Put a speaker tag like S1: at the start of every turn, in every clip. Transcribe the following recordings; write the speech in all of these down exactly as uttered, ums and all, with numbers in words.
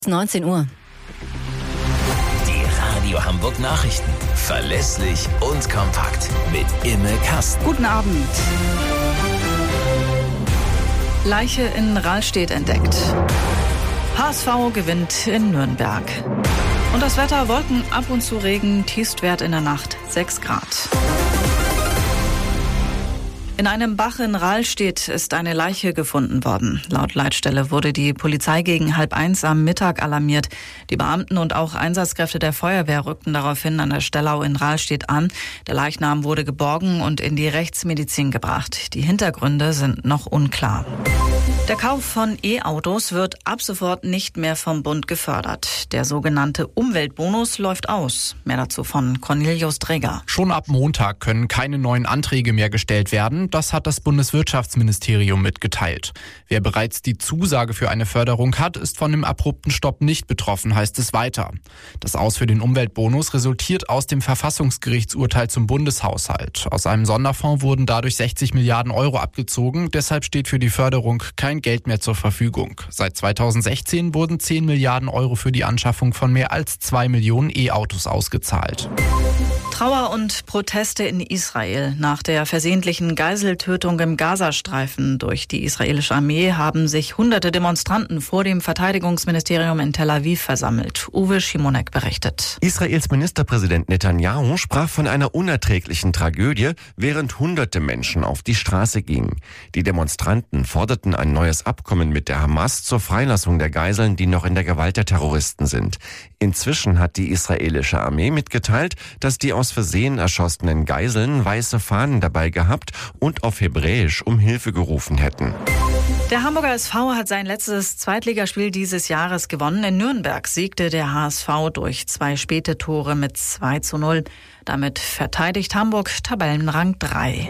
S1: neunzehn Uhr.
S2: Die Radio Hamburg Nachrichten. Verlässlich und kompakt. Mit Imme Kasten.
S3: Guten Abend. Leiche in Rahlstedt entdeckt. H S V gewinnt in Nürnberg. Und das Wetter: Wolken, ab und zu Regen, Tiefstwert in der Nacht sechs Grad. In einem Bach in Rahlstedt ist eine Leiche gefunden worden. Laut Leitstelle wurde die Polizei gegen halb eins am Mittag alarmiert. Die Beamten und auch Einsatzkräfte der Feuerwehr rückten daraufhin an der Stellau in Rahlstedt an. Der Leichnam wurde geborgen und in die Rechtsmedizin gebracht. Die Hintergründe sind noch unklar. Der Kauf von E-Autos wird ab sofort nicht mehr vom Bund gefördert. Der sogenannte Umweltbonus läuft aus. Mehr dazu von Cornelius Dreger.
S4: Schon ab Montag können keine neuen Anträge mehr gestellt werden. Das hat das Bundeswirtschaftsministerium mitgeteilt. Wer bereits die Zusage für eine Förderung hat, ist von dem abrupten Stopp nicht betroffen, heißt es weiter. Das Aus für den Umweltbonus resultiert aus dem Verfassungsgerichtsurteil zum Bundeshaushalt. Aus einem Sonderfonds wurden dadurch sechzig Milliarden Euro abgezogen. Deshalb steht für die Förderung kein Geld mehr zur Verfügung. Seit zweitausendsechzehn wurden zehn Milliarden Euro für die Anschaffung von mehr als zwei Millionen E-Autos ausgezahlt.
S3: Trauer und Proteste in Israel. Nach der versehentlichen Geiseltötung im Gazastreifen durch die israelische Armee haben sich hunderte Demonstranten vor dem Verteidigungsministerium in Tel Aviv versammelt. Uwe Schimonek berichtet.
S5: Israels Ministerpräsident Netanyahu sprach von einer unerträglichen Tragödie, während hunderte Menschen auf die Straße gingen. Die Demonstranten forderten ein neues Abkommen mit der Hamas zur Freilassung der Geiseln, die noch in der Gewalt der Terroristen sind. Inzwischen hat die israelische Armee mitgeteilt, dass die aus Versehen erschossenen Geiseln weiße Fahnen dabei gehabt und auf Hebräisch um Hilfe gerufen hätten.
S3: Der Hamburger S V hat sein letztes Zweitligaspiel dieses Jahres gewonnen. In Nürnberg siegte der H S V durch zwei späte Tore mit zwei zu null. Damit verteidigt Hamburg Tabellenrang drei.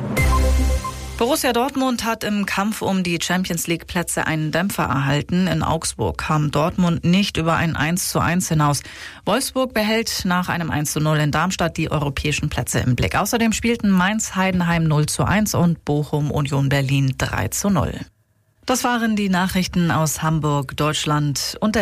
S3: Borussia Dortmund hat im Kampf um die Champions-League-Plätze einen Dämpfer erhalten. In Augsburg kam Dortmund nicht über ein eins zu eins hinaus. Wolfsburg behält nach einem eins zu null in Darmstadt die europäischen Plätze im Blick. Außerdem spielten Mainz-Heidenheim null zu eins und Bochum-Union Berlin drei zu null. Das waren die Nachrichten aus Hamburg, Deutschland und der